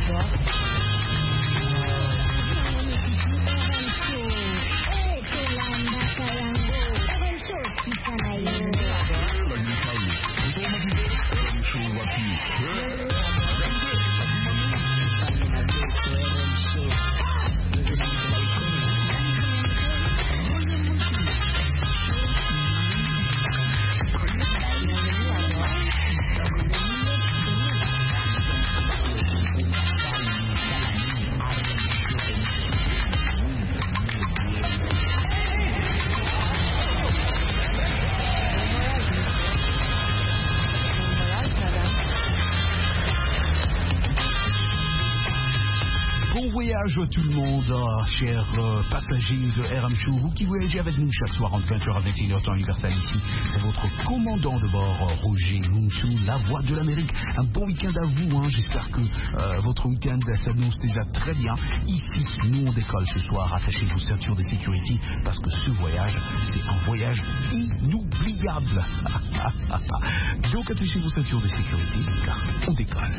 Bonjour tout le monde, chers passagers de RM Show, vous qui voyagez avec nous chaque soir entre 20h à 21h temps universel ici, c'est votre commandant de bord, Roger Mounsou, la voix de l'Amérique. Un bon week-end à vous, hein. J'espère que votre week-end s'annonce déjà très bien. Ici, nous on décolle ce soir, attachez vos ceintures de sécurité, parce que ce voyage, c'est un voyage inoubliable. Donc attachez vos ceintures de sécurité, car on décolle.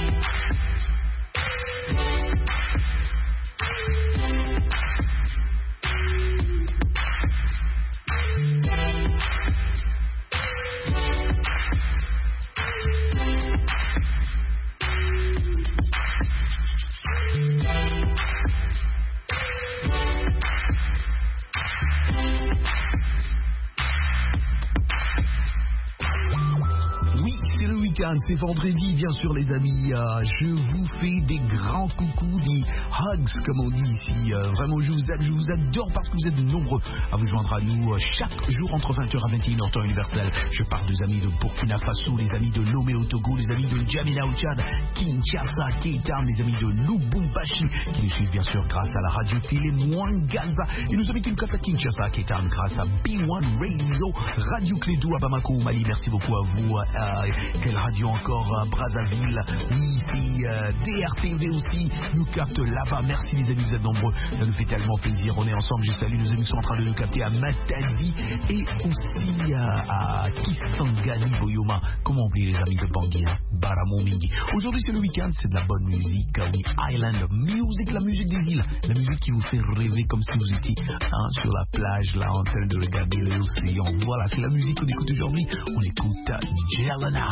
C'est vendredi, bien sûr, les amis. Je vous fais des grands coucous, des hugs, comme on dit ici. Vraiment, je vous aime, je vous adore parce que vous êtes nombreux à vous joindre à nous chaque jour entre 20h à 21h temps universel. Je parle des amis de Burkina Faso, les amis de Lomé au Togo, les amis de N'Djamena au Tchad, Kinshasa, Keita, les amis de Lubumbashi, qui nous suivent bien sûr grâce à la radio-télé Mwangaza, et nos amis qui nous captent à Kinshasa, Keita, grâce à B1 Radio, Radio Clédou à Bamako au Mali. Merci beaucoup à vous. Quelle radio encore à Brazzaville, oui, puis DRTV aussi nous capte là-bas. Merci les amis, vous êtes nombreux, ça nous fait tellement plaisir. On est ensemble, je salue nos amis qui sont en train de nous capter à Matadi et aussi à Kisangani Boyoma. Comment oublier les amis de Bangui, hein? Baramo Mingi. Aujourd'hui c'est le week-end, c'est de la bonne musique, oui, Island Music, la musique des îles, la musique qui vous fait rêver comme si vous étiez sur la plage là en train de regarder l'océan. Voilà, c'est la musique qu'on écoute aujourd'hui. On écoute Jelena.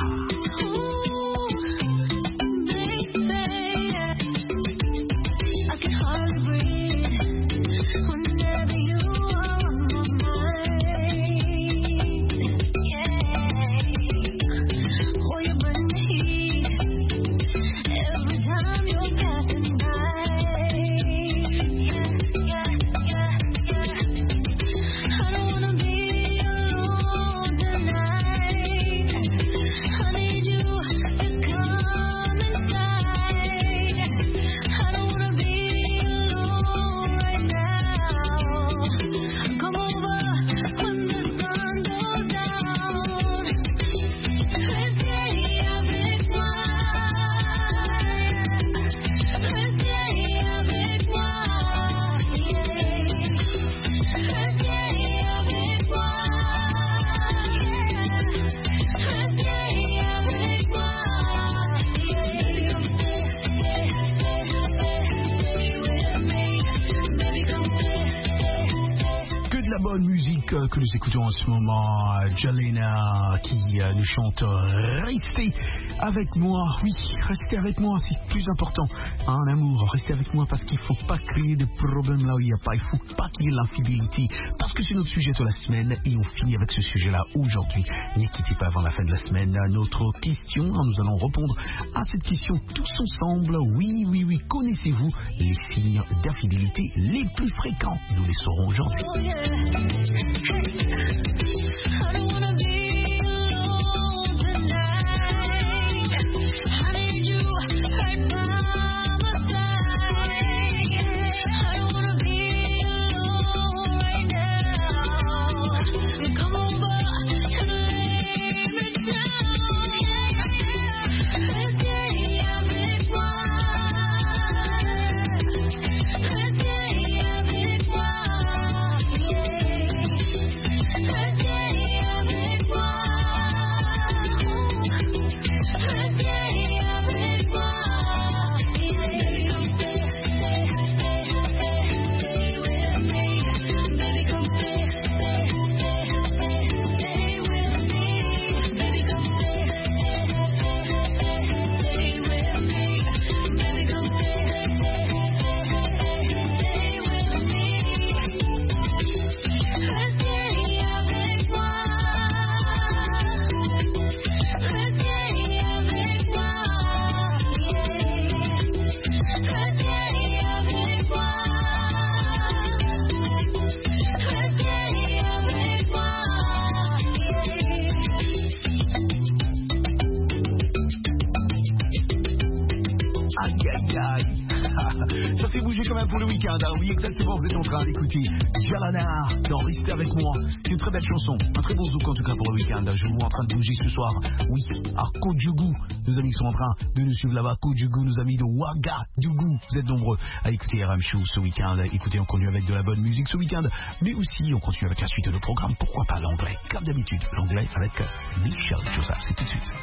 Que nous écoutons en ce moment, Jelena qui nous chante Restez avec moi. Oui, restez avec moi, c'est plus important. En amour, restez avec moi parce qu'il ne faut pas créer de problèmes là où il n'y a pas. Il ne faut pas qu'il y ait l'infidélité parce que c'est notre sujet de la semaine et on finit avec ce sujet-là aujourd'hui. Ne quittez pas avant la fin de la semaine notre question. Nous allons répondre à cette question tous ensemble. Oui, oui, oui. Connaissez-vous les signes d'infidélité les plus fréquents? Nous les saurons aujourd'hui. I don't wanna be alone tonight. I need you right by my side. I don't wanna be alone right now. Come over and lay me down. Restez avec moi. Restez avec moi. Restez avec moi. Aïe, aïe, aïe. Ça fait bouger quand même pour le week-end. Hein. Oui, exactement, vous êtes en train d'écouter Jalana dans Restez avec moi. C'est une très belle chanson. Un très beau zouk en tout cas pour le week-end. Je vous vois en train de bouger ce soir. Oui, à Kojougou. Nos amis sont en train de nous suivre là-bas. Kojougou, nos amis de Ouagadougou. Vous êtes nombreux à écouter RM Show ce week-end. Écoutez, on continue avec de la bonne musique ce week-end. Mais aussi, on continue avec la suite de nos programmes. Pourquoi pas l'anglais? Comme d'habitude, l'anglais avec Michel Joseph. C'est tout de suite.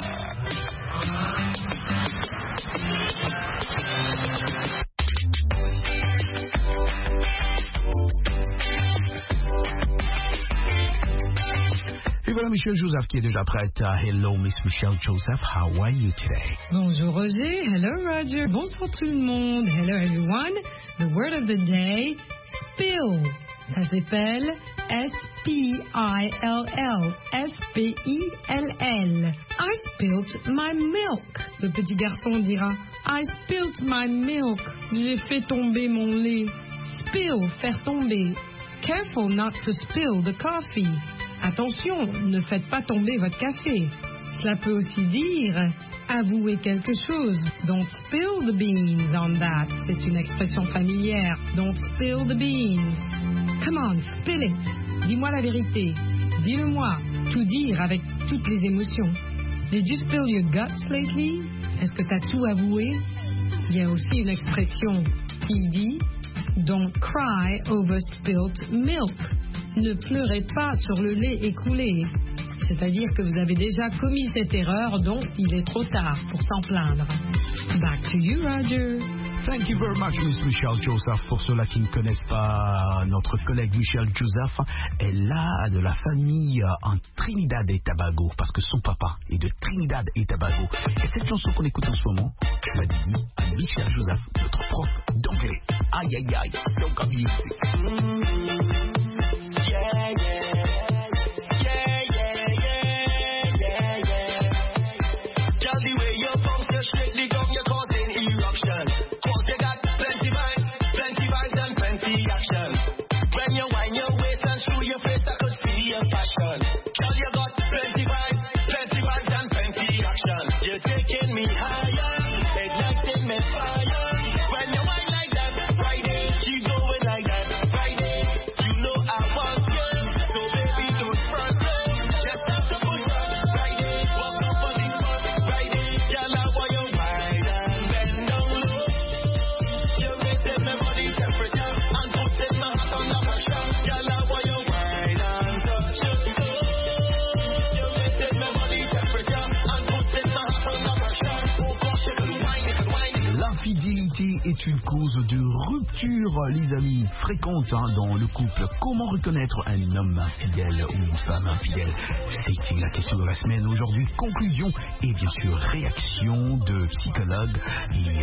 Et voilà Michel Joseph qui est déjà prête. Hello Miss Michelle Joseph, how are you today? Bonjour Roger, hello Roger, bonsoir tout le monde, hello everyone. The word of the day, spill. Ça s'appelle S-P-I-L-L, S-P-I-L-L. I spilt my milk. Le petit garçon dira, I spilt my milk. J'ai fait tomber mon lait. Spill, faire tomber. Careful not to spill the coffee. Attention, ne faites pas tomber votre café. Cela peut aussi dire avouer quelque chose. Don't spill the beans on that. C'est une expression familière. Don't spill the beans. Come on, spill it. Dis-moi la vérité. Dis-le-moi. Tout dire avec toutes les émotions. Did you spill your guts lately? Est-ce que tu as tout avoué? Il y a aussi une expression qui dit don't cry over spilt milk. Ne pleurez pas sur le lait écoulé. C'est-à-dire que vous avez déjà commis cette erreur, donc il est trop tard pour s'en plaindre. Back to you, Roger. Thank you very much, Miss Michelle Joseph. Pour ceux-là qui ne connaissent pas notre collègue Michelle Joseph, elle a de la famille en Trinidad et Tobago, parce que son papa est de Trinidad et Tobago. Et cette chanson qu'on écoute en ce moment, je l'ai dit à Michelle Joseph, notre prof d'anglais. Aïe, aïe, aïe, donc comme il sait. Yeah, yeah. Girl, the way you bounce your straight leg up, you're causing eruption. Cause you got plenty vibes and plenty action. When you wind your waist and screw your face, I could see your passion. Girl, you got plenty vibes and plenty action. You're taking me higher, igniting me fire. When you wind like that, Friday, keep going like that, Friday. You know I want you, so baby don't front up. Just have to push up, Friday. Walk up on the front, Friday. Girl, I want you wide and bend down low. You raising my body temperature and putting my heart under pressure. Girl, I want you wide and touch your toe. You raising my body temperature and putting my heart under pressure. Oh gosh, you can whine, you can whine. L'infidélité est une cause de rupture, les amis, fréquente dans le couple. Comment reconnaître un homme infidèle ou une femme infidèle? C'était la question de la semaine aujourd'hui. Conclusion et bien sûr réaction de psychologues et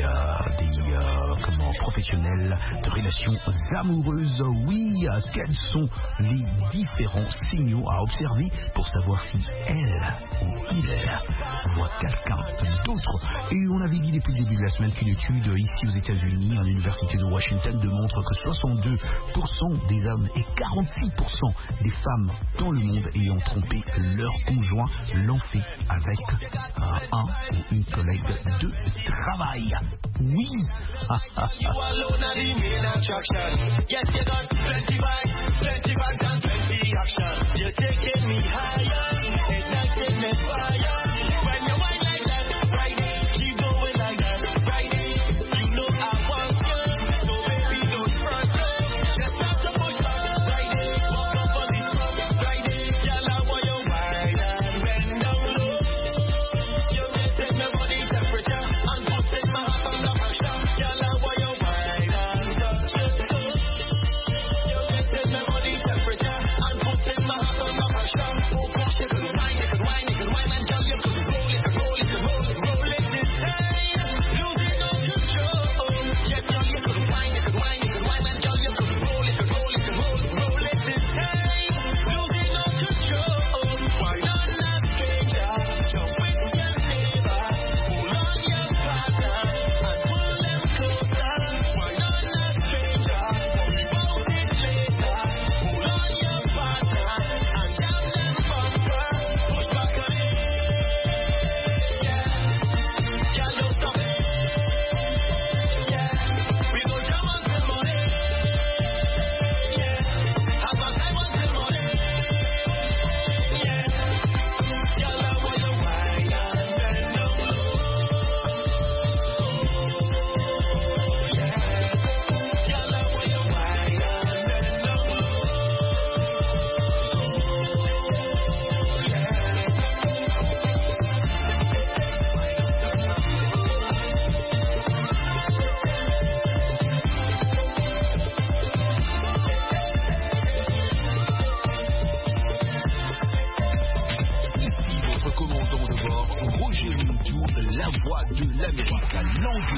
des professionnels de relations amoureuses. Oui, quels sont les différents signaux à observer pour savoir si elle ou il voit quelqu'un d'autre? Et on avait dit depuis le début de la semaine qu'une étude ici aux États-Unis, à l'université de Washington, démontre que 62% des hommes et 46% des femmes dans le monde ayant trompé leur conjoint l'ont fait avec un ou une collègue de travail. Oui. You alone are the main attraction. Yes, you got plenty vibes and plenty action. You're taking me higher, igniting me fire. When you whine like that, Friday, keep going like that, Friday. You know I want you, so baby don't front up. Just have to push up, Friday. Walk up on the front, Friday. Girl, I want you wide and bend down low. You raising my body temperature and putting my heart under pressure. Girl, I want you wide and touch your toe. You raising my body temperature and putting my heart under pressure. Oh gosh, you can whine and girl, you can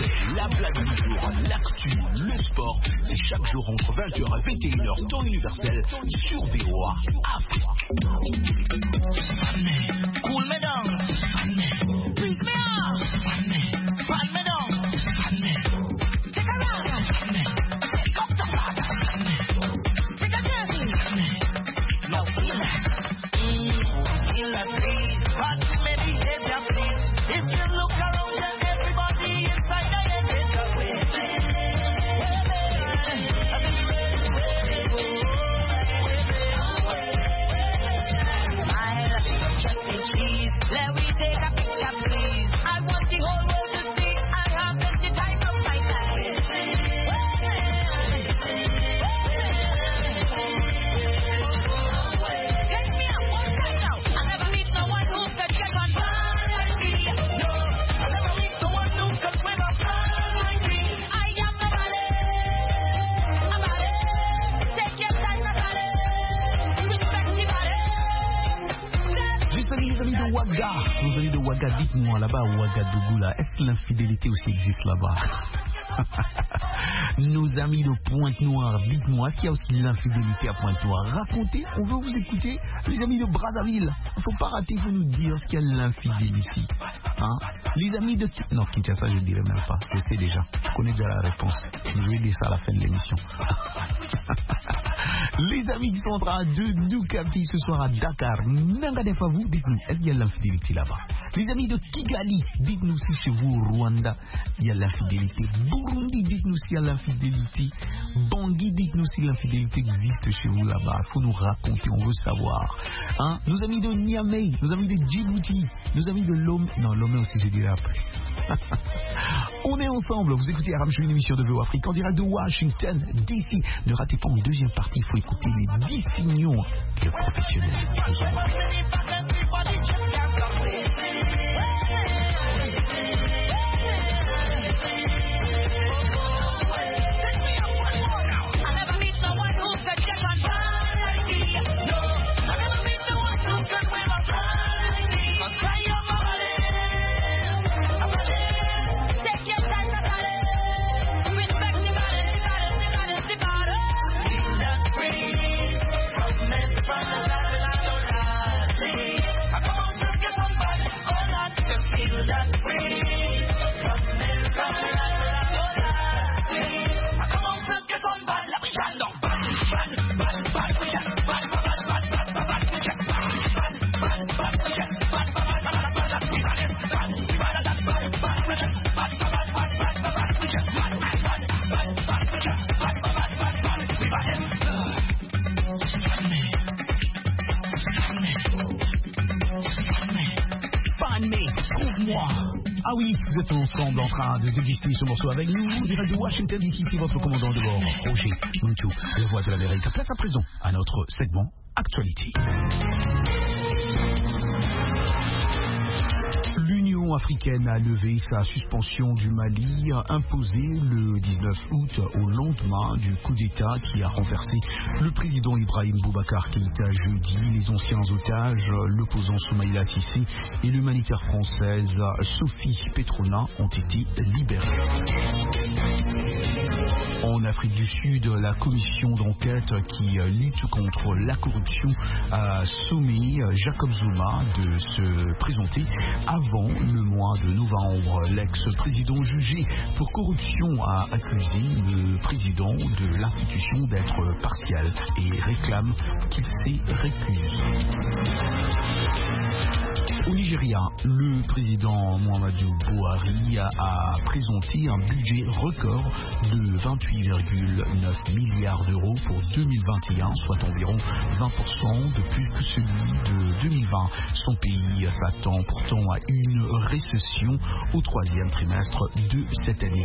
la blague du jour, l'actu, le sport. C'est chaque jour entre 20h et 21h, temps universel, sur VOA Afrique. Cool me down. Please me off. Fan me down. Take a ride. Take up the flag. Take a journey. Now feel that. Feel that breeze. Watch me behavior, please. If you look around and everybody inside the head is away. Cheese. Let me take a picture, please. I want the whole world to see I have the time of my life. Take me out one time now. I never meet no one who can get on fire like me. No, I never meet no one who can swim a fire like me. I am the body. Take your time, the body. Respect the body. Les amis de Ouaga, nos amis de Ouaga, dites-moi là-bas, Ouagadougou, là, est-ce que l'infidélité aussi existe là-bas? Nos amis de Pointe-Noire, dites-moi, est-ce qu'il y a aussi de l'infidélité à Pointe-Noire? Racontez, on veut vous écouter. Les amis de Brazzaville, il ne faut pas rater, il faut nous dire ce qu'il y a de l'infidélité. Hein? Les amis de... Non, Kinshasa, je ne dirais même pas, je sais déjà, je connais déjà la réponse. Je vais dire ça à la fin de l'émission. Les amis qui sont en train de nous capter ce soir à Dakar, Nangadefavou, dites-nous, est-ce qu'il y a de l'infidélité là-bas? Les amis de Kigali, dites-nous si chez vous au Rwanda, il y a de l'infidélité. Burundi, dites-nous s'il y a de l'infidélité. Bangui, dites-nous si l'infidélité existe chez vous là-bas. Il faut nous raconter, on veut savoir. Hein? Nos amis de Niamey, nos amis de Djibouti, nos amis de Lomé. Non, Lomé aussi, je dirais après. On est ensemble, vous écoutez Aramchou, une émission de VOA Afrique en direct de Washington DC. Ne ratez pas en deuxième partie, il faut écouter les 10 signaux de professionnels. Ah oui, vous êtes ensemble en train de déguster ce morceau avec nous, direct de Washington DC, c'est votre commandant de bord, Roger Munchou, la voix de l'Amérique. Place à présent à notre segment Actualité. L'Union africaine a levé sa suspension du Mali, imposée le 19 août au lendemain du coup d'État qui a renversé le président Ibrahim Boubacar Keïta jeudi. Les anciens otages, l'opposant Soumaïla Cissé et l'humanitaire française Sophie Petrona ont été libérés. En Afrique du Sud, la commission d'enquête qui lutte contre la corruption a sommé Jacob Zuma de se présenter avant le mois de novembre. L'ex-président jugé pour corruption a accusé le président de l'institution d'être partial et réclame qu'il s'y récuse. Au Nigeria, le président Muhammadu Buhari a présenté un budget record de 28,9 milliards d'euros pour 2021, soit environ 20% de plus que celui de 2020. Son pays s'attend pourtant à une récession au troisième trimestre de cette année.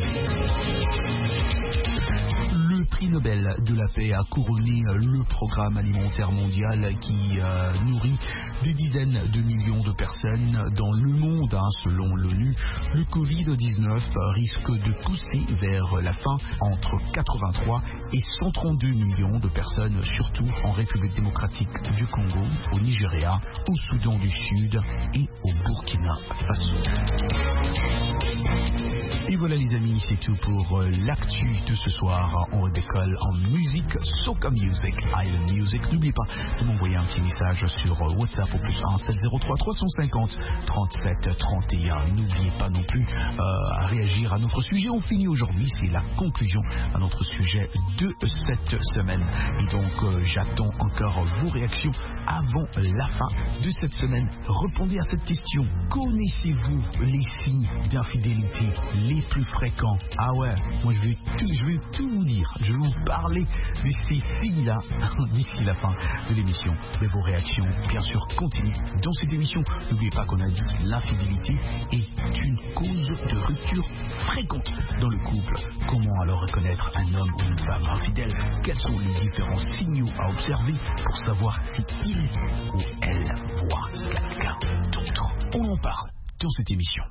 Le prix Nobel de la paix a couronné le programme alimentaire mondial qui nourrit des dizaines de millions de personnes dans le monde. Selon l'ONU, le Covid-19 risque de pousser vers la faim entre 83 et 132 millions de personnes, surtout en République démocratique du Congo, au Nigeria, au Soudan du Sud et au Burkina Faso. Et voilà les amis, c'est tout pour l'actu de ce soir. On décolle en musique, Soca Music, Island Music. N'oubliez pas de m'envoyer un petit message sur WhatsApp au plus 1 703 350 37 31. N'oubliez pas non plus à réagir à notre sujet. On finit aujourd'hui, c'est la conclusion à notre sujet de cette semaine. Et donc j'attends encore vos réactions avant la fin de cette semaine. Répondez à cette question. Connaissez-vous les signes d'infidélité les plus fréquents? Ah ouais, moi je vais tout vous dire. Je vais vous parler de ces signes-là d'ici la fin de l'émission. Mais vos réactions, bien sûr, continuent dans cette émission. N'oubliez pas qu'on a dit l'infidélité est une cause de rupture fréquente dans le couple. Comment alors reconnaître un homme ou une femme infidèle? Quels sont les différents signaux à observer pour savoir si il ou elle voit quelqu'un d'autre? On en parle dans cette émission.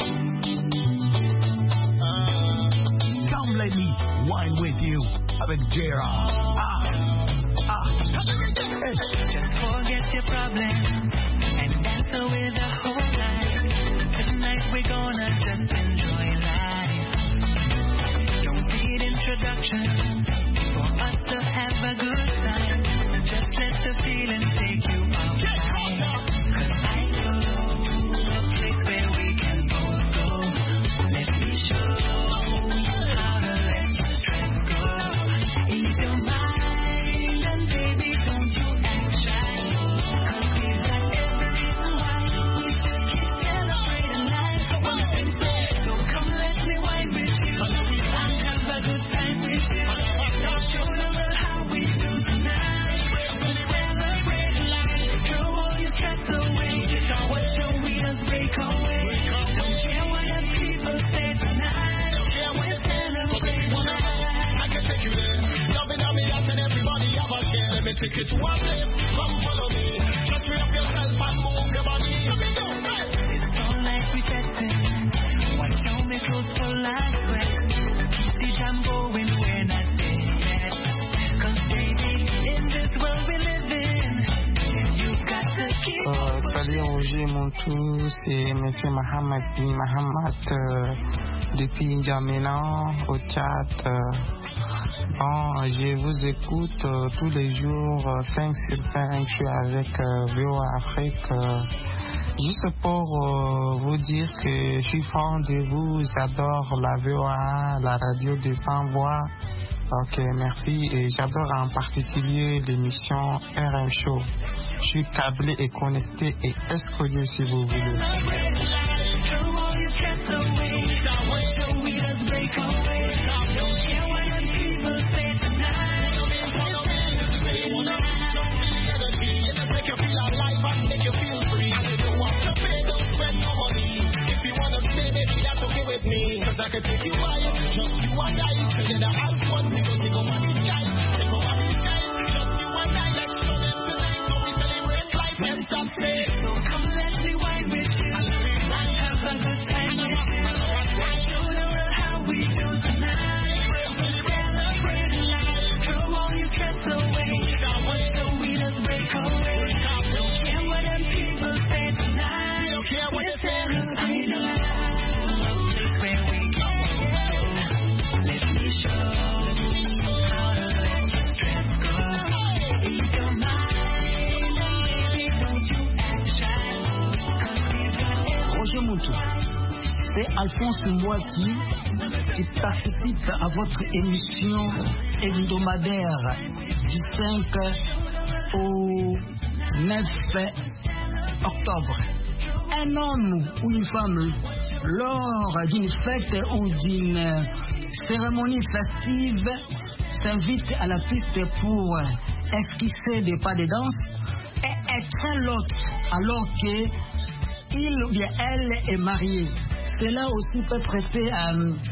Come let me wine with you avec J.R. Hey. Forget your problems and dance away the whole night. Tonight we're gonna just enjoy life. Don't need introduction for us to have a good time. Just let the feeling take you outside. 'Cause I know a place where we can both go. Let me show you how to let your stress go. Ease your mind and baby don't you act shy. 'Cause we've got every reason why we should keep celebrating life. So come let me wine with you and have a good time with you. Show the world how we do tonight. Celebrate life, throw all your stress away. Watch your wheels break away. Don't care what the people say tonight. We're celebrating life. I can take you there. Loving on me, and everybody have a share. Let me take you to a place. Come follow me. Just free up yourself and move your body. It's all like pretending. Watch how me clothes full like sweat. Keep the jam going, we're not dead yet. 'Cause baby, in this world we live in, you've got to keep up. Salut Roger Montou, c'est M. Mohamed bin Mohamed depuis N'Djamena au Tchad. Bon, je vous écoute tous les jours, 5 sur 5, je suis avec VOA Afrique. Juste pour vous dire que je suis fan de vous, j'adore la VOA, la radio des sans-voix. Ok, merci. Et j'adore en particulier l'émission RM Show. Je suis câblé et connecté et escodé si vous voulez. Throw all your stress away. Watch your wheels break away. Don't care what the people say tonight. Make you feel alive and make you feel free. And if you want to pay, don't spend no money. If you want to stay, baby, you have to be with me. 'Cause I can take you wild, just you and I. Together have fun, because we go on the sky. We go on the sky, just you and I. Let's show them tonight, so we celebrate life and stop saying. So come let me wine with you and have a good time with you. Show the world how we do tonight. Celebrate life, throw all your stress away. Watch the wheels break away. Don't care what the people say tonight. Don't care what they say. I know a place where we can go. Let me show how to let your stress go. Ease your mind, baby, don't you act shy. 'Cause we've got Roger Moutou, c'est Alphonse Mouaki qui participe à votre émission hebdomadaire du 5 au 9 octobre. Un homme ou une femme, lors d'une fête ou d'une cérémonie festive, s'invite à la piste pour esquisser des pas de danse et étreint l'autre alors que il ou bien elle est mariée. Cela aussi peut prêter à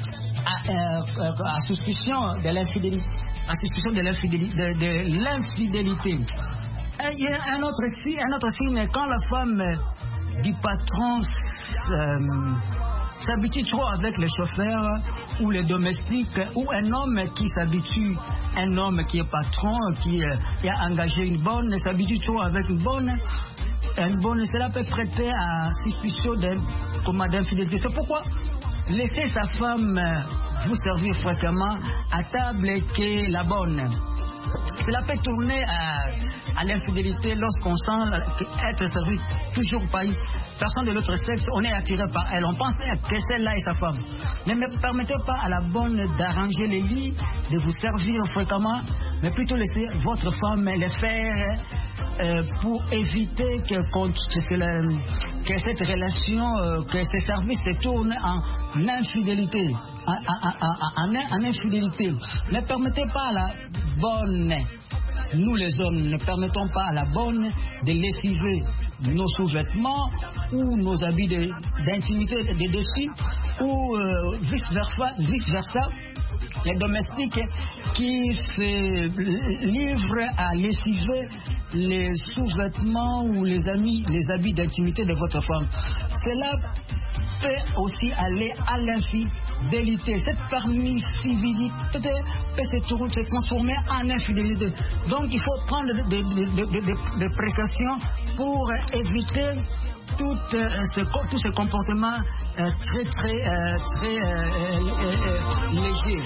suspicion de l'infidélité. À suspicion de l'infidélité. Il y a un autre signe, quand la femme du patron s'habitue trop avec le chauffeur ou les domestiques, ou un homme qui s'habitue, un homme qui est patron, qui a engagé une bonne, s'habitue trop avec une bonne, cela peut prêter à suspicion d'infidélité. C'est pourquoi laisser sa femme vous servir fréquemment à table qui est la bonne. Cela peut tourner à l'infidélité lorsqu'on sent être servi toujours par une personne de l'autre sexe, on est attiré par elle, on pense que celle-là est sa femme. Ne me permettez pas à la bonne d'arranger les lits, de vous servir fréquemment, mais plutôt laisser votre femme les faire pour éviter que cette relation, que ces services se tournent en infidélité. En infidélité. Ne permettez pas à la bonne, nous les hommes, ne permettons pas à la bonne de lessiver nos sous-vêtements ou nos habits d'intimité de dessus ou vice-versa. Les domestiques qui se livrent à lessiver les sous-vêtements ou les habits d'intimité de votre femme. Cela peut aussi aller à l'infidélité. Cette permissivité peut se transformer en infidélité. Donc il faut prendre des précautions pour éviter tous ces comportements très légers.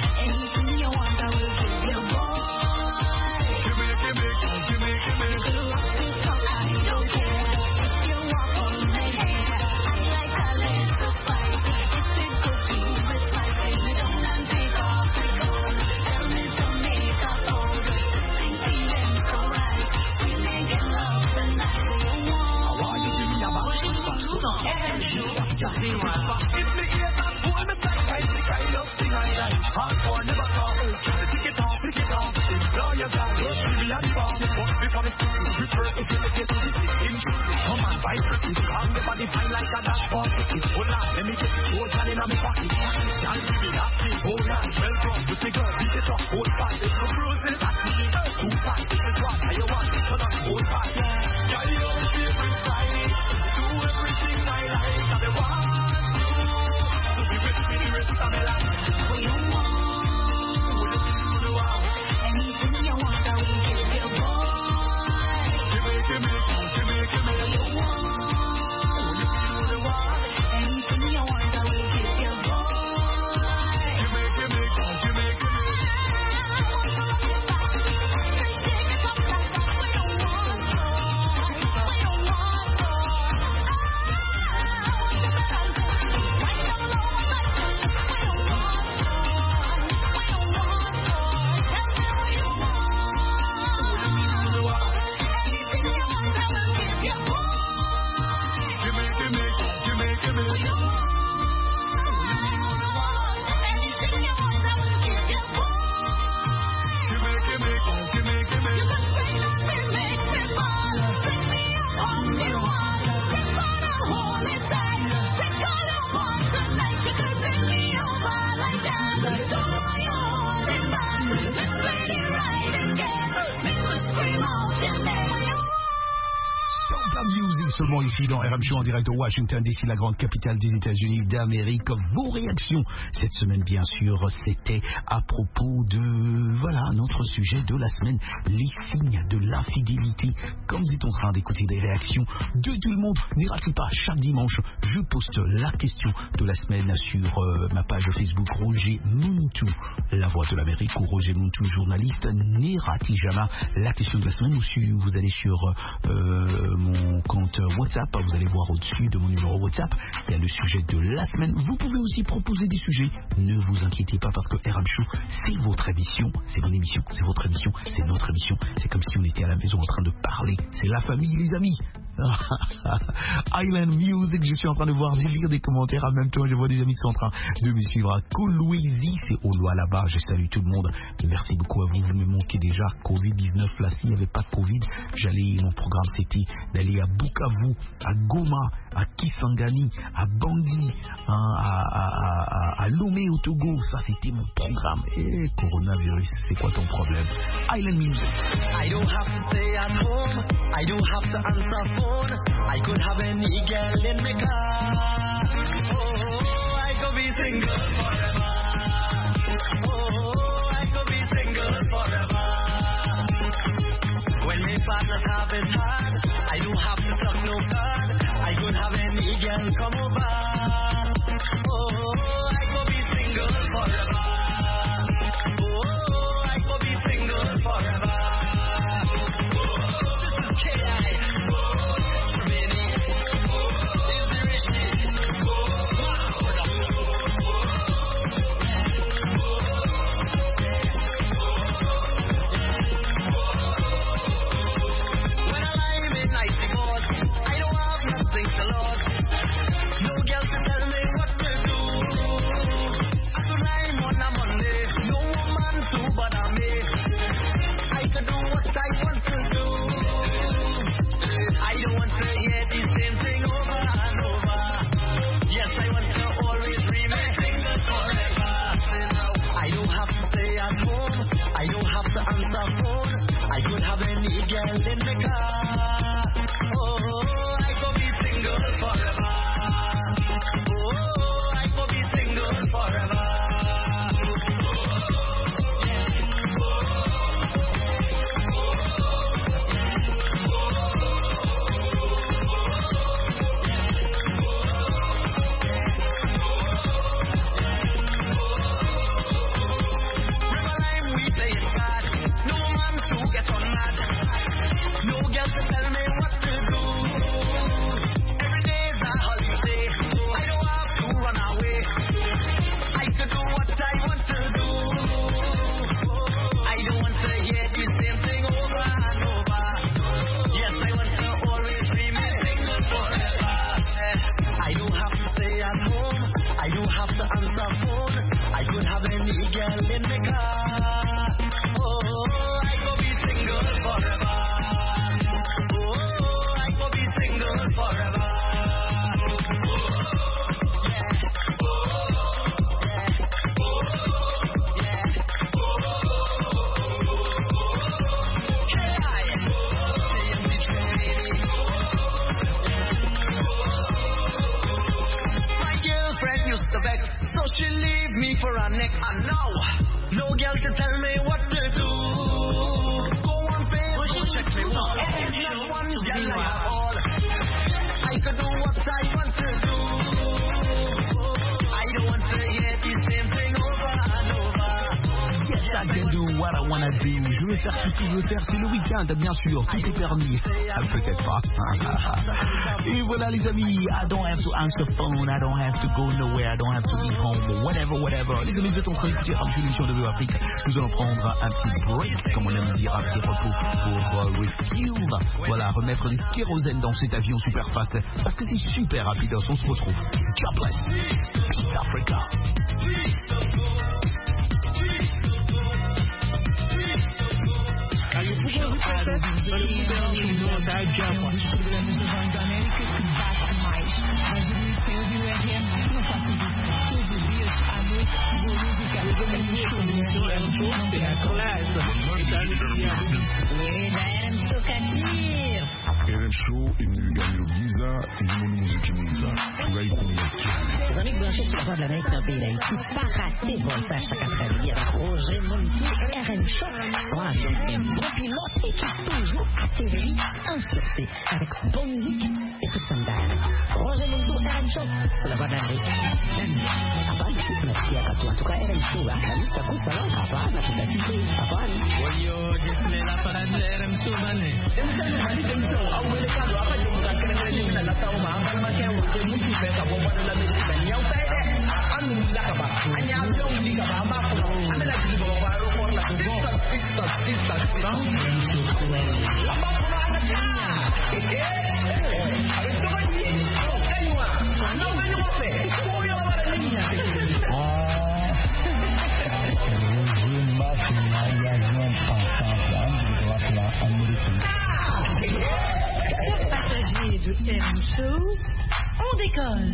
Seulement ici dans RM Show en direct de Washington DC, la grande capitale des États-Unis d'Amérique. Vos réactions cette semaine, bien sûr, c'était à propos de, voilà, notre sujet de la semaine, les signes de l'infidélité. Comme vous êtes en train d'écouter des réactions de tout le monde, n'y ratez pas, chaque dimanche, je poste la question de la semaine sur ma page Facebook Roger Muntu, la voix de l'Amérique, ou Roger Muntu, journaliste. N'y ratez jamais la question de la semaine, ou si vous allez sur mon compte WhatsApp, vous allez voir au-dessus de mon numéro WhatsApp, il y a le sujet de la semaine. Vous pouvez aussi proposer des sujets, ne vous inquiétez pas, parce que RM Show, c'est votre émission, c'est mon émission, c'est votre émission, c'est notre émission, c'est comme si on était à la maison en train de parler, c'est la famille, les amis. Island Music, je suis en train de voir, de lire des commentaires en même temps, je vois des amis qui sont en train de me suivre à Kolwezi, c'est au loin là-bas, je salue tout le monde, merci beaucoup à vous, vous me manquez déjà. Covid-19, là, s'il n'y avait pas de Covid, mon programme c'était d'aller à Bukavu, à Goma, à Kisangani, à Bangui, à Lomé au Togo, ça c'était mon programme. Et coronavirus, c'est quoi ton problème? Island Music. I don't have to stay at home, I don't have to answer phone, I could have any girl in my car. Oh, I could be single forever. Oh, I could be single forever. When my partners have it hard, I don't have to suck no card, I could have any girl come over. Oh, girl in the car. Oh, I go be single forever. Oh, I go be single forever. No girl to tell me what to do. Every day's a holiday. I don't have to run away. I could do what I want to do. I don't want to hear the same thing over and over. Yes, I want to always be single forever. I don't have to stay at home. I don't have to answer phone. I could have any girl in the car. Oh, I could be single forever. Forever. My girlfriend used to vex, so she leave me for her next. And now, no girl can tell me what to do. Go on Facebook, check me out. Not one girl I have all. I could do what I want to do. I don't want to hear the same thing over and over. Yes, I can do what I wanna do. Je veux faire tout ce que je veux faire. C'est le week-end, bien sûr. Tout est permis. Peut-être pas. Et voilà, les amis. I don't have to answer phone. I don't have to go nowhere. I don't have to be home. Whatever. Les amis, vous êtes en train d'écouter Radio l'émission de VO Afrique. Nous allons prendre un petit break, comme on aime dire, un petit repos pour refuel. Voilà, remettre du kérosène dans cet avion super fast. Parce que c'est super rapide. On se retrouve. Jobless. Peace Africa. RM Show, il gagne le visa, il nous musique visa. Tu vas y connaître. Les amis branchés sur la voie de l'Amérique dans le pays d'Haïti, pas rater Voltage chaque après-midi avec Roger Montou, RM Show. Voilà, donc un bon pilote et qui toujours atterri en sûreté avec bonne musique et tout son dame. Roger Montou, RM Show, sur la voie de l'Amérique. Apaan sih penasihat atau tukar RM Show lah kan? Takut salah apaan aku tak sih? Apaan? Wayo, jismela para RM Show mana? RM Show, aku boleh kalau apa je bukan kena ni nak tahu mahal macam aku mesti peka bomba dalam ni yang pede anu dah apa hanya abang di kapal apa anda lagi bawa baru pun lah sista apa pun ada ada tu lagi kayuah nak main apa kau yang ada ni Passagers de RM Show, on décolle.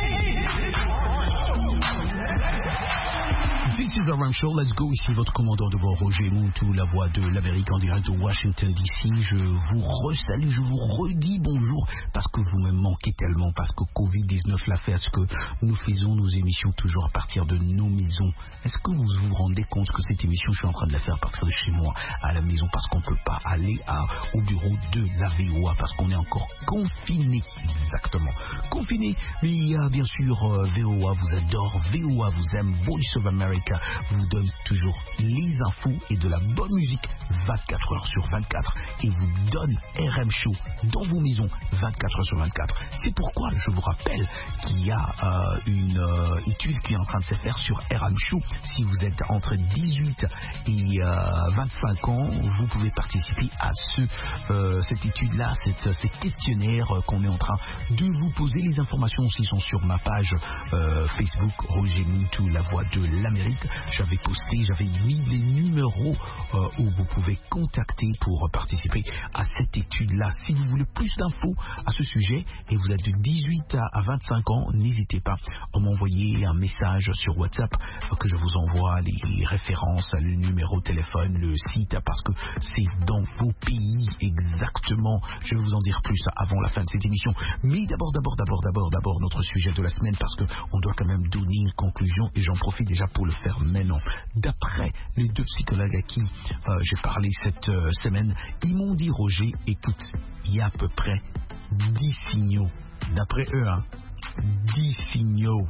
This is the RM Show, let's go. Ici votre commandant de bord Roger Montou, la voix de l'Amérique en direct de Washington DC. Je vous resalue, je vous redis bonjour parce que vous me manquez tellement, parce que Covid-19 l'a fait à ce que nous faisons nos émissions toujours à partir de nos maisons. Est-ce que vous vous rendez compte que cette émission, je suis en train de la faire à partir de chez moi, à la maison, parce qu'on ne peut pas aller au bureau de la VOA, parce qu'on est encore confiné, exactement. Confiné, mais il y a bien sûr VOA vous adore, VOA vous aime, Voice of America vous donne toujours les infos et de la bonne musique 24 heures sur 24 et vous donne RM Show dans vos maisons 24 heures sur 24. C'est pourquoi je vous rappelle qu'il y a une étude qui est en train de se faire sur RM Show. Si vous êtes entre 18 et 25 ans, vous pouvez participer à cette étude-là, ces questionnaires qu'on est en train de vous poser. Les informations aussi sont sur ma page Facebook Roger Montou, la voix de l'Amérique. Facebook, j'avais posté, j'avais mis les numéros où vous pouvez contacter pour participer à cette étude-là. Si vous voulez plus d'infos à ce sujet et vous êtes de 18 à 25 ans, n'hésitez pas à m'envoyer un message sur WhatsApp que je vous envoie les références, le numéro de téléphone, le site, parce que c'est dans vos pays exactement. Je vais vous en dire plus avant la fin de cette émission. Mais d'abord, notre sujet de la semaine, parce qu'on doit quand même donner une conclusion et j'en profite déjà pour le faire maintenant. D'après les deux psychologues à qui j'ai parlé cette semaine, ils m'ont dit, Roger, écoute, il y a à peu près 10 signaux. D'après eux, 10 signaux.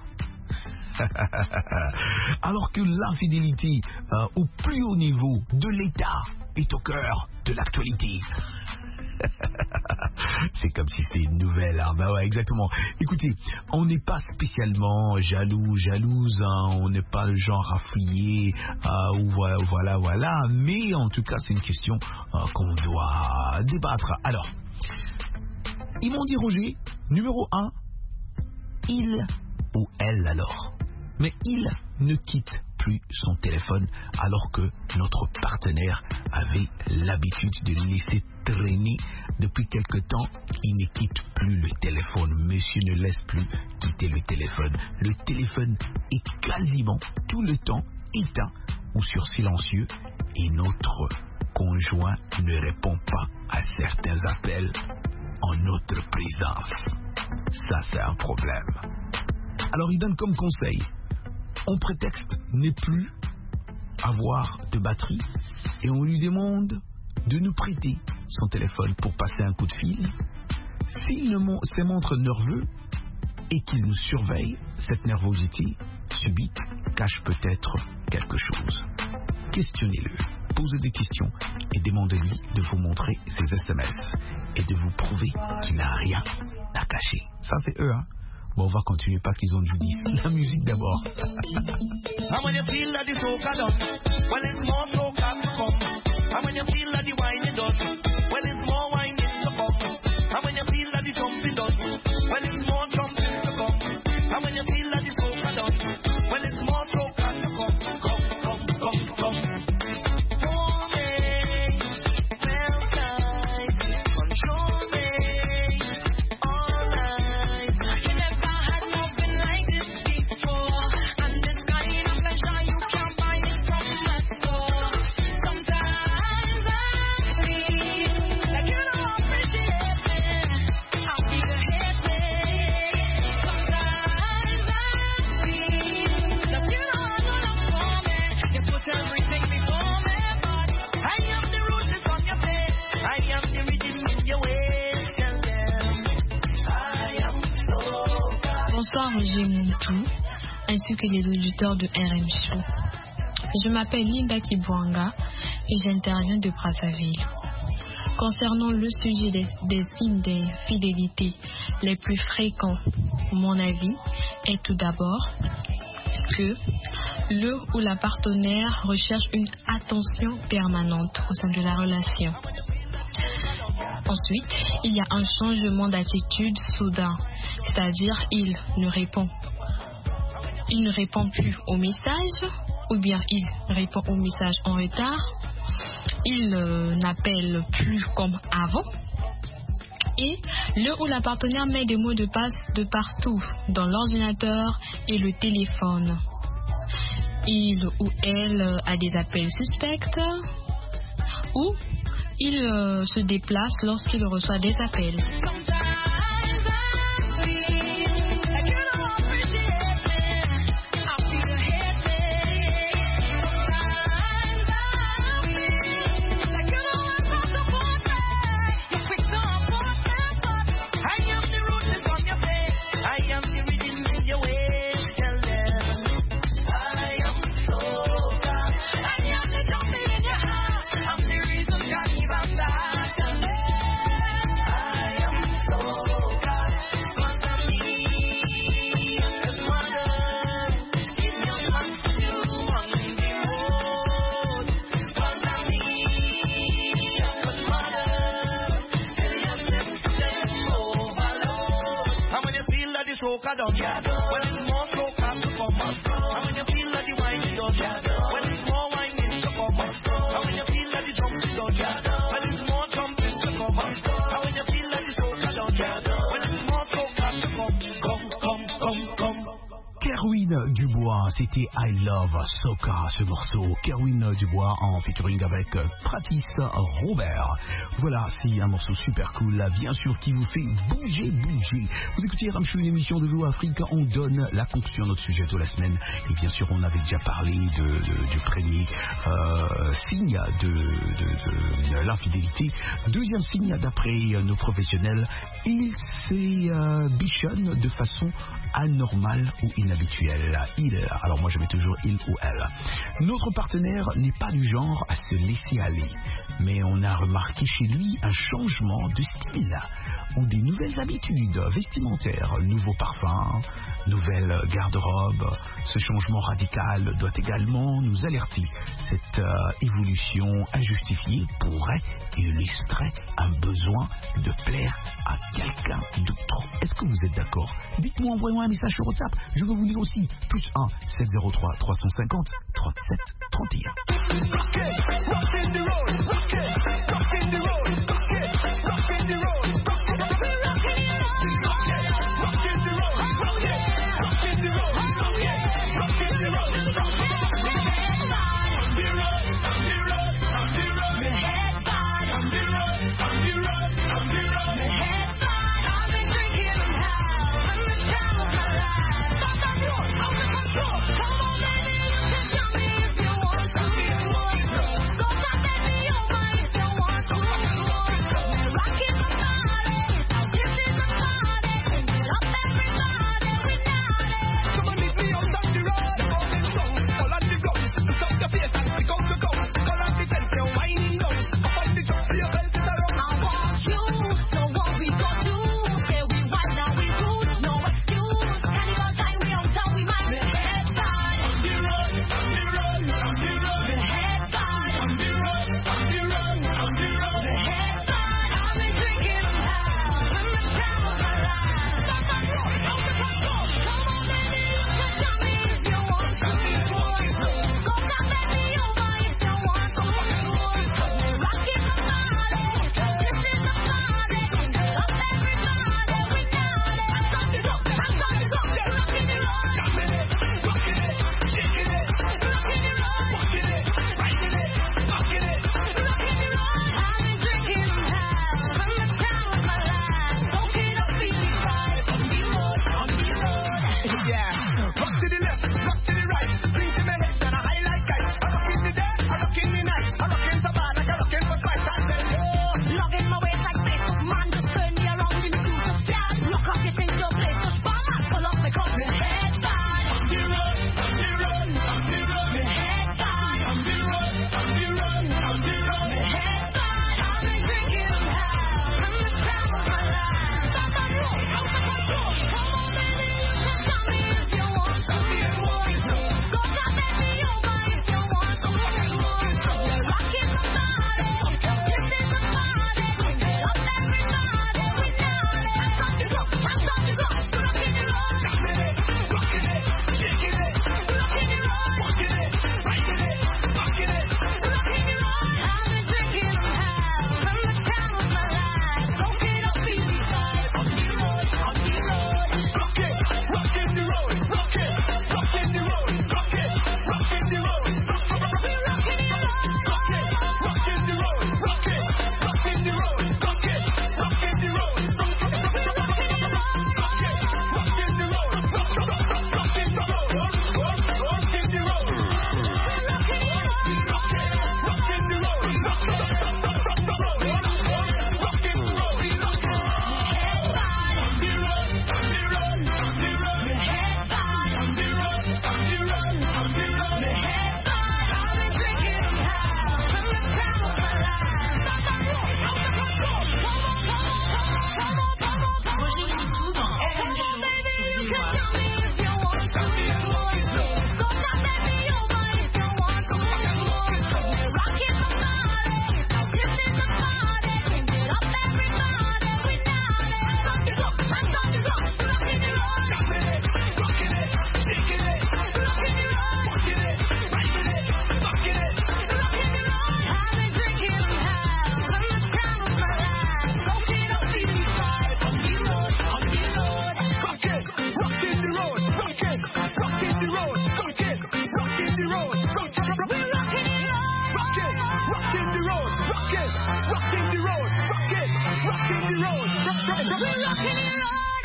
Alors que l'infidélité au plus haut niveau de l'État est au cœur de l'actualité. C'est comme si c'était une nouvelle, hein. Bah ouais, exactement. Écoutez, on n'est pas spécialement jalouse, hein. On n'est pas le genre à fouiller, ou voilà. Mais en tout cas, c'est une question qu'on doit débattre. Alors, ils m'ont dit, Roger, numéro 1, il ou elle alors. Mais il ne quitte plus son téléphone alors que notre partenaire avait l'habitude de le laisser traîner depuis quelque temps. Il ne quitte plus le téléphone. Monsieur ne laisse plus quitter le téléphone. Le téléphone est quasiment tout le temps éteint ou sur silencieux et notre conjoint ne répond pas à certains appels en notre présence. Ça, c'est un problème. Alors, il donne comme conseil, on prétexte ne plus avoir de batterie et on lui demande de nous prêter son téléphone pour passer un coup de fil. S'il se montre nerveux et qu'il nous surveille, cette nervosité subite cache peut-être quelque chose. Questionnez-le, posez des questions et demandez-lui de vous montrer ses SMS et de vous prouver qu'il n'a rien à cacher. Ça, c'est eux, hein. Bon, on va continuer parce qu'ils ont du dit. La musique d'abord. And when you feel that the soca done, well, it's more soca to come. And when you feel that the wine is done, well, it's more wine to come. And when you feel that the jumping done, well, it's more jumping to come. And when you feel that the soca done, well, it's more soca to come. Come. Hold me, well tight, control me all night. You never had nothing like this before, and this kind of pleasure you can't buy it from a store. Sometimes I feel like you don't appreciate me, I feel you hate me. Sometimes I feel that you don't have no love for me, you put everything before me, but I am the roses on your face, I am the rhythm in your ways. Tell them I am so. Bonsoir Roger Moutou, ainsi que les auditeurs de RM Show. Je m'appelle Linda Kibwanga et j'interviens de Brazzaville. Concernant le sujet des signes d'infidélité les plus fréquents, mon avis est tout d'abord que le ou la partenaire recherche une attention permanente au sein de la relation. Ensuite, il y a un changement d'attitude soudain, c'est-à-dire il ne répond plus aux messages, ou bien il répond aux messages en retard, il n'appelle plus comme avant, et le ou la partenaire met des mots de passe de partout, dans l'ordinateur et le téléphone. Il ou elle a des appels suspects, ou il se déplace lorsqu'il reçoit des appels. Soca done, well, it's more soca to come. And when when you feel that the wine is done, well, it's more wine in to come. And when you feel that the jump is done, well, it's more jumping to come. And when you feel that the soca done, well, it's more soca to come. Come. Kerwin Dubois, c'était I Love Soca, ce morceau. Kerwin Dubois en featuring avec Pratis Robert. Voilà, c'est un morceau super cool, là, bien sûr, qui vous fait bouger. Vous écoutez Ramchou, une émission de Voix Afrique. On donne la conclusion à notre sujet de la semaine. Et bien sûr, on avait déjà parlé du premier signe de l'infidélité. Deuxième signe, d'après nos professionnels, il s'ébichonne de façon anormale ou inhabituelle. Alors moi je mets toujours il ou elle. Notre partenaire n'est pas du genre à se laisser aller, mais on a remarqué chez lui un changement de style ou des nouvelles habitudes vestimentaires, nouveaux parfums, nouvelle garde-robe. Ce changement radical doit également nous alerter. Cette évolution injustifiée pourrait illustrer un besoin de plaire à quelqu'un d'autre. Est-ce que vous êtes d'accord? Dites-moi, envoyez-moi un message sur WhatsApp. Je veux vous lire aussi. Plus 1 703 350 37 31.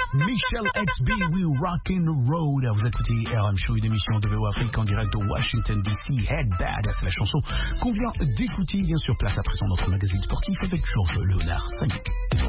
Michel XB, We Rockin' the Road. Vous écoutez RM Show, une émission de VO Afrique en direct de Washington DC. Head Bad, c'est la chanson qu'on vient d'écouter. Bien sûr, place à présent notre magazine sportif avec Georges Léonard Sagnon.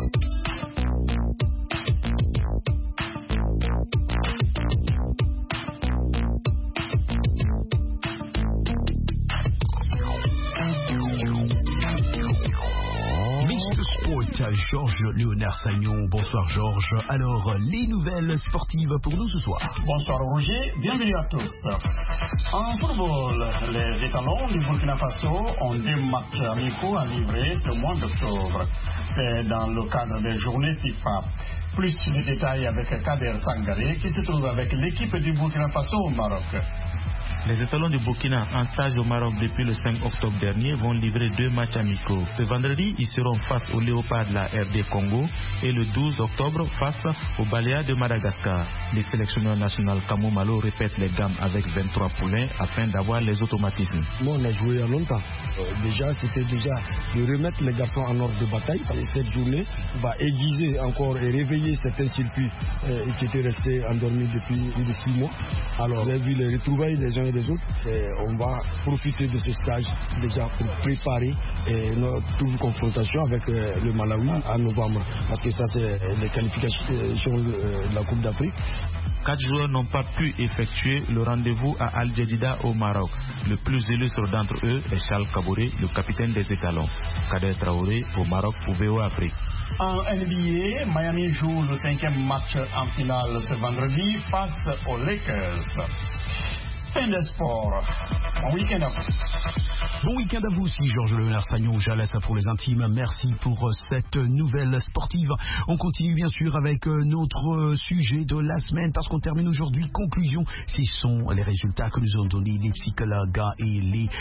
Georges Léonard Sagnon. Bonsoir Georges. Alors, les nouvelles sportives pour nous ce soir. Bonsoir Roger, bienvenue à tous. En football, les étalons du Burkina Faso ont 2 matchs amicaux à livrer ce mois d'octobre. C'est dans le cadre des journées FIFA. Plus de détails avec Kader Sangaré qui se trouve avec l'équipe du Burkina Faso au Maroc. Les étalons du Burkina, en stage au Maroc depuis le 5 octobre dernier, vont livrer 2 matchs amicaux. Ce vendredi, ils seront face aux Léopards de la RD Congo et le 12 octobre face aux Baléares de Madagascar. Les sélectionneurs nationaux Kamou Malo répètent les gammes avec 23 poulains afin d'avoir les automatismes. Moi, on a joué il y a longtemps. C'était déjà de remettre les garçons en ordre de bataille. Et cette journée va aiguiser encore et réveiller certains circuits qui étaient restés endormis depuis plus de 6 mois. Alors, vous avez vu les retrouvailles des uns et des autres. Et on va profiter de ce stage déjà pour préparer notre confrontation avec le Malawi en novembre. Parce que ça, c'est les qualifications de la Coupe d'Afrique. 4 joueurs n'ont pas pu effectuer le rendez-vous à Al Jadida au Maroc. Le plus illustre d'entre eux est Charles Kaboré, le capitaine des étalons. Kader Traoré au Maroc pour VO Afrique. En NBA, Miami joue le 5e match en finale ce vendredi face aux Lakers. Fin de sport. Bon week-end à vous. Bon week-end à vous aussi, Georges Léonard Sagnon. Jalès pour les intimes. Merci pour cette nouvelle sportive. On continue bien sûr avec notre sujet de la semaine parce qu'on termine aujourd'hui. Conclusion, ce sont les résultats que nous ont donnés les psychologues et les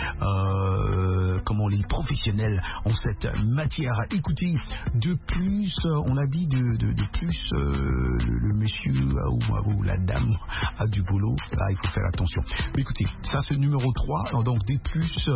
professionnels en cette matière. Écoutez, de plus, on l'a dit, de plus, le monsieur ou la dame a du boulot. Là, il faut faire attention. Mais écoutez, ça c'est le numéro 3, donc de plus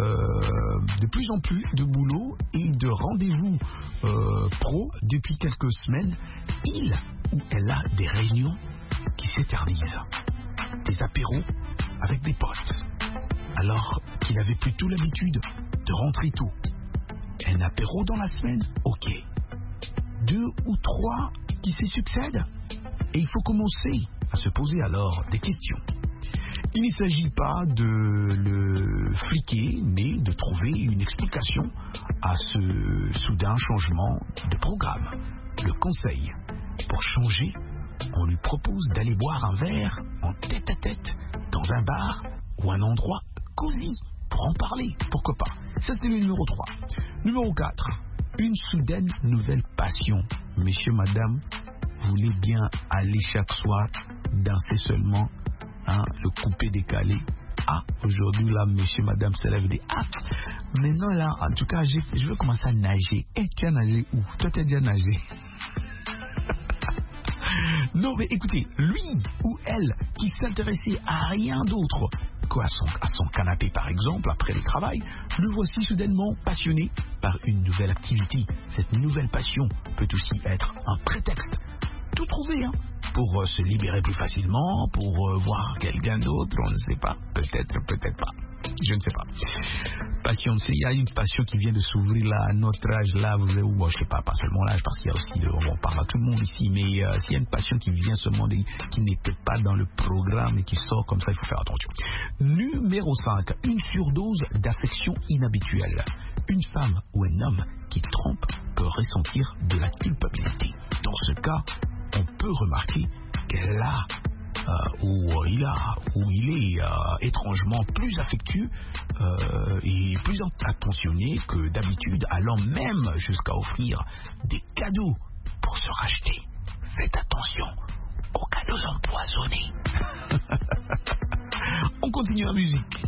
en plus de boulot et de rendez-vous pro depuis quelques semaines. Il ou elle a des réunions qui s'éternisent, des apéros avec des potes, alors qu'il avait plutôt l'habitude de rentrer tôt. Un apéro dans la semaine, ok. 2 ou 3 qui se succèdent, et il faut commencer à se poser alors des questions. Il ne s'agit pas de le fliquer, mais de trouver une explication à ce soudain changement de programme. Le conseil, pour changer, on lui propose d'aller boire un verre en tête-à-tête dans un bar ou un endroit cosy pour en parler, pourquoi pas. Ça c'est le numéro 3. Numéro 4, une soudaine nouvelle passion. Messieurs, madame, vous voulez bien aller chaque soir danser seulement, le coupé décalé. Ah, aujourd'hui là, monsieur, madame se lève des maintenant là, en tout cas, je veux commencer à nager. Tu as nagé où? Toi, tu as déjà nagé. Non, mais écoutez, lui ou elle qui s'intéressait à rien d'autre qu'à son canapé, par exemple, après le travail, le voici soudainement passionné par une nouvelle activité. Cette nouvelle passion peut aussi être un prétexte. Tout trouver, pour se libérer plus facilement, pour voir quelqu'un d'autre, on ne sait pas, peut-être pas, je ne sais pas. Passion, il y a une passion qui vient de s'ouvrir là, à notre âge là, je ne sais pas seulement l'âge, parce qu'il y a aussi, on parle à tout le monde ici, mais s'il y a une passion qui vient seulement qui n'était pas dans le programme et qui sort comme ça, il faut faire attention. Numéro 5, une surdose d'affection inhabituelle. Une femme ou un homme qui trompe peut ressentir de la culpabilité. Dans ce cas, on peut remarquer qu'elle a où il est étrangement plus affectueux et plus attentionné que d'habitude, allant même jusqu'à offrir des cadeaux pour se racheter. Faites attention aux cadeaux empoisonnés. On continue la musique.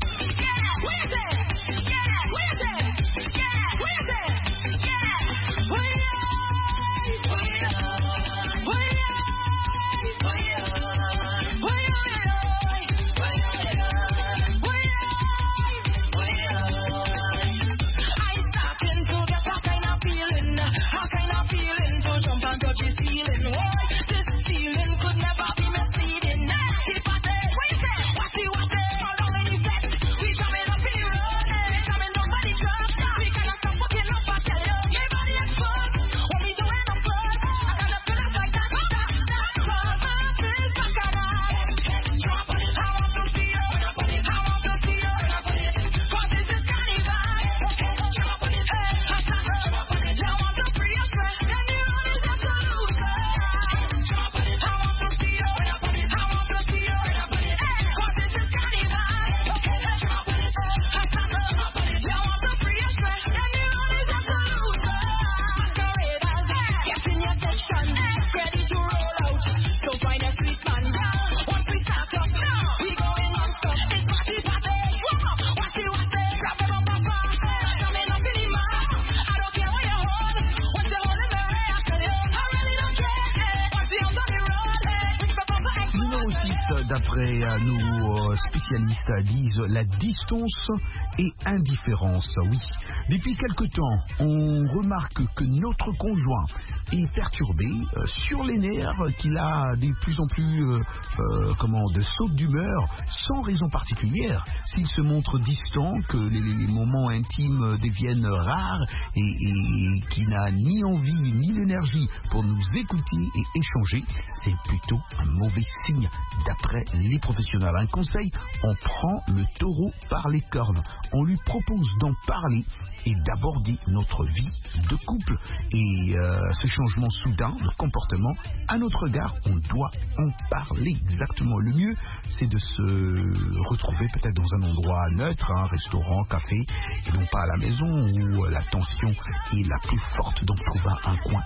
Feeling, what? This spécialistes disent la distance et indifférence. Oui, depuis quelque temps, on remarque que notre conjoint est perturbé, sur les nerfs, qu'il a de plus en plus de sautes d'humeur sans raison particulière, s'il se montre distant, que les moments intimes deviennent rares et qui n'a ni envie ni l'énergie pour nous écouter et échanger, c'est plutôt un mauvais signe d'après les professionnels. Un conseil, on prend le taureau par les cornes, on lui propose d'en parler et d'aborder notre vie de couple. Et ce changement soudain de comportement, à notre regard, on doit en parler. Exactement, le mieux, c'est de se retrouver peut-être dans un endroit neutre, un restaurant, café, et non pas à la maison où la tension est la plus forte. Donc trouver un coin.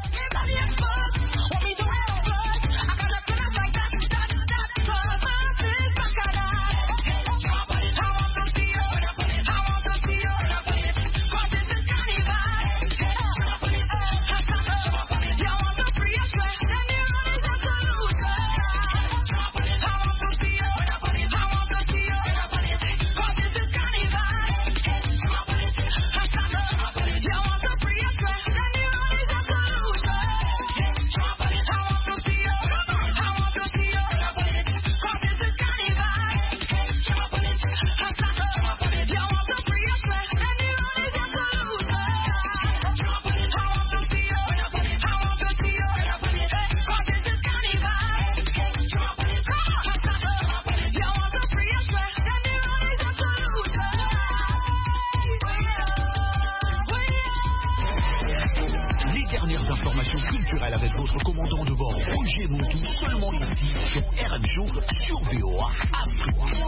Avec votre commandant de bord, Roger Moutou, seulement ici sur RM Show, sur VOA Afrique.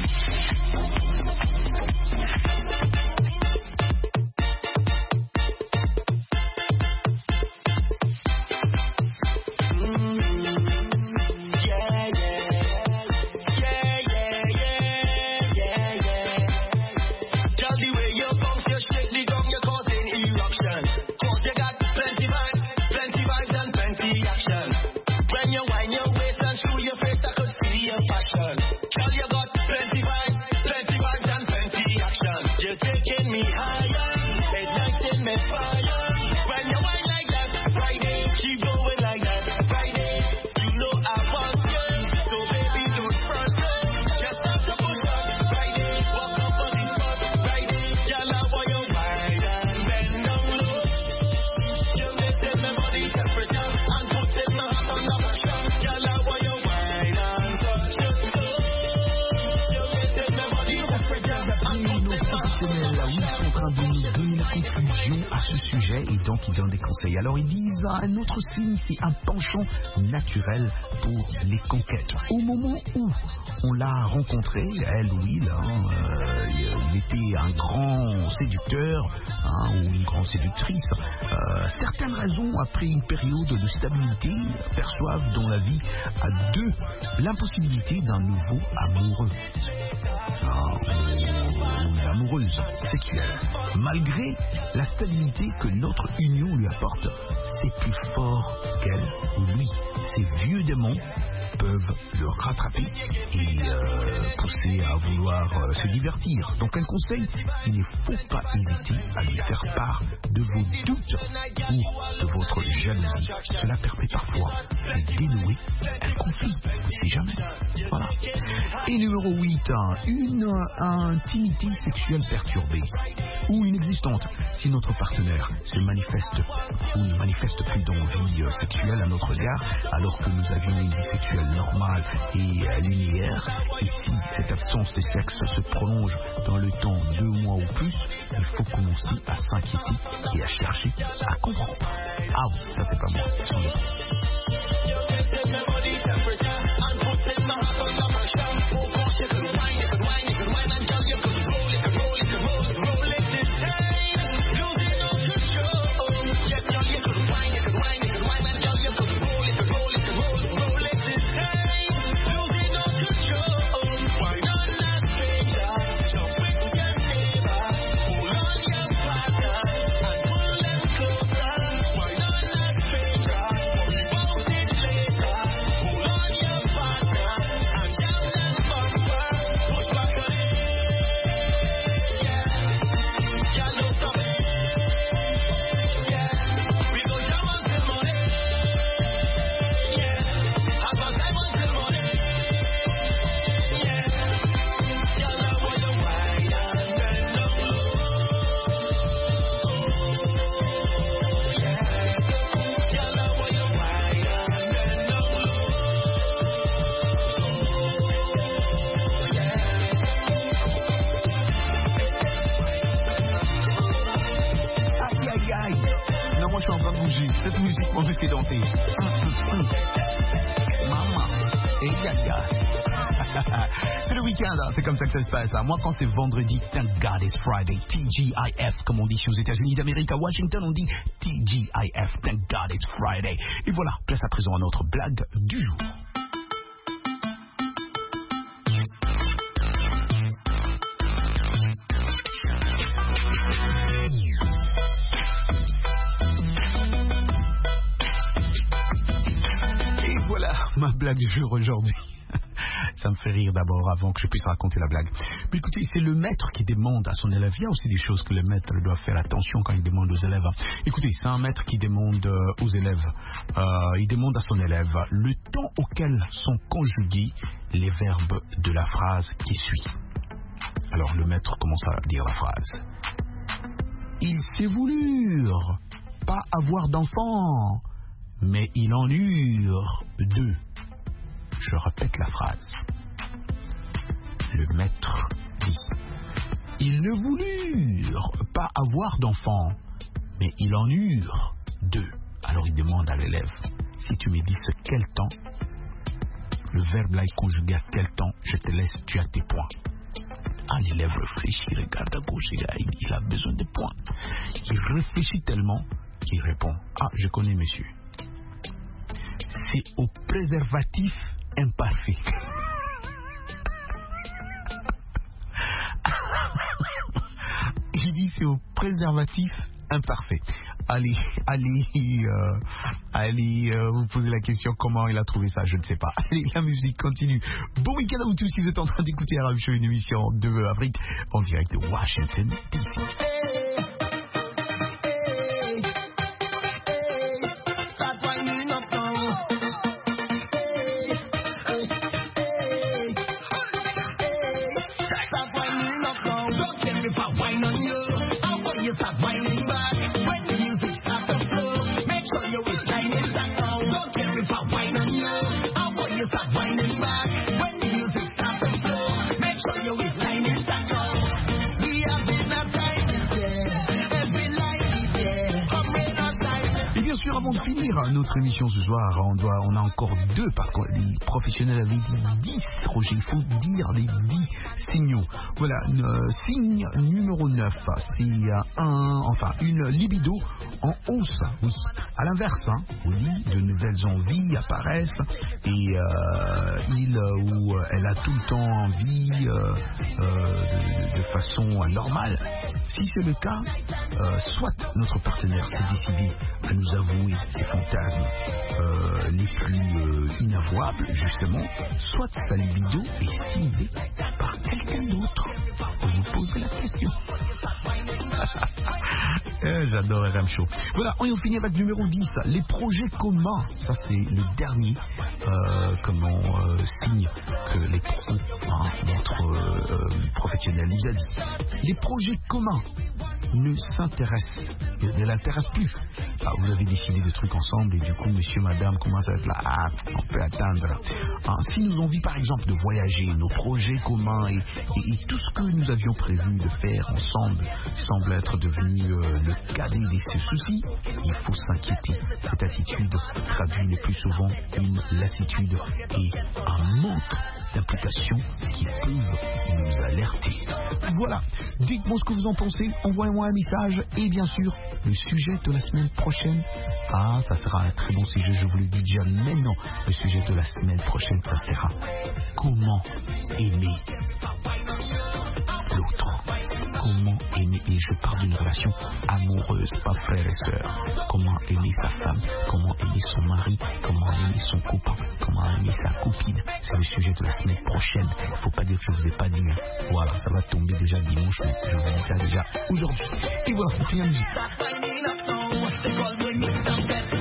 Qui donnent des conseils. Alors ils disent un autre signe, c'est un penchant naturel pour les conquêtes. Au moment où on l'a rencontré, elle ou il, il était un grand séducteur ou une grande séductrice. Certaines raisons, après une période de stabilité, perçoivent dans la vie à deux l'impossibilité d'un nouveau amoureux. Une amoureuse sexuelle. Malgré la stabilité que notre union lui apporte, c'est plus fort qu'elle ou lui. Ces vieux démons peuvent le rattraper et pousser à vouloir se divertir. Donc un conseil, il ne faut pas hésiter à lui faire part de vos doutes ou de votre jalousie. Cela permet parfois de dénouer un conflit. Mais c'est jamais. Voilà. Et numéro 8, une intimité sexuelle perturbée ou inexistante. Si notre partenaire se manifeste ou ne manifeste plus d'envie sexuelle à notre égard, alors que nous avions une vie sexuelle normale et linéaire, et si cette absence de sexe se prolonge dans le temps 2 mois ou plus, il faut commencer à s'inquiéter et à chercher à comprendre. Ah oui, ça c'est pas moi, ce sont les On me fait danser. Maman. Et gaga. C'est le week-end, hein, c'est comme ça que ça se passe. Hein. Moi, quand c'est vendredi, thank God it's Friday. TGIF, comme on dit aux États-Unis d'Amérique. À Washington, on dit TGIF, thank God it's Friday. Et voilà, place à présent à notre blague du jour. Et voilà ma blague du jour aujourd'hui. Ça me fait rire d'abord avant que je puisse raconter la blague. Mais écoutez, c'est le maître qui demande à son élève. Il y a aussi des choses que le maître doit faire attention quand il demande aux élèves. Écoutez, c'est un maître qui demande aux élèves. Il demande à son élève le temps auquel sont conjugués les verbes de la phrase qui suit. Alors le maître commence à dire la phrase. Il s'est voulure pas avoir d'enfant, mais il en eurent deux. Je répète la phrase. Le maître dit. Ils ne voulurent pas avoir d'enfants, mais ils en eurent deux. Alors il demande à l'élève, si tu me dis ce quel temps, le verbe là est conjugué à quel temps, je te laisse, tu as tes points. Ah, l'élève réfléchit, regarde à gauche, il a besoin de points. Il réfléchit tellement qu'il répond, ah, je connais monsieur. C'est au préservatif imparfait. Il dit c'est au préservatif imparfait. Allez, vous posez la question comment il a trouvé ça, je ne sais pas. Allez, la musique continue. Bon week-end à vous tous si vous êtes en train d'écouter RM Show, une émission de Afrique en direct de Washington DC. Avant de finir notre émission ce soir, on a encore deux parce que les professionnels avaient dit 10, Roger, il faut dire les 10 signaux. Voilà, signe numéro 9, c'est une libido en hausse, oui. À l'inverse, oui, de nouvelles envies apparaissent et il ou elle a tout le temps envie de façon normale. Si c'est le cas, soit notre partenaire s'est décidé à nous avouer ses fantasmes les plus inavouables, justement, soit sa libido est stimulée par quelqu'un d'autre. Vous vous posez la question. J'adore RM Show. Voilà, on finit avec numéro 10, les projets communs. Ça, c'est le dernier signe que les pros, notre professionnel nous a dit. Les projets communs ne l'intéressent plus. Vous avez décidé de trucs ensemble et du coup, monsieur, madame, commence à être là. On peut attendre. Si nous avons envie, par exemple, de voyager, nos projets communs et tout ce que nous avions prévu de faire ensemble semble être devenu le cadet des soucis, il faut s'inquiéter. Cette attitude traduit le plus souvent une lassitude et un manque d'implication qui peuvent nous alerter. Voilà, dites-moi ce que vous en pensez, envoyez-moi un message et bien sûr, le sujet de la semaine prochaine, ça sera un très bon sujet, je vous le dis déjà maintenant, le sujet de la semaine prochaine, ça sera comment aimer l'autre. Comment aimer, et je parle d'une relation amoureuse, pas frère et sœur. Comment aimer sa femme, comment aimer son mari, comment aimer son copain, comment aimer sa copine. C'est le sujet de la semaine prochaine. Il ne faut pas dire que je ne vous ai pas dit. Voilà, ça va tomber déjà dimanche, mais je vous dis ça déjà aujourd'hui. Et voilà, on finit la musique.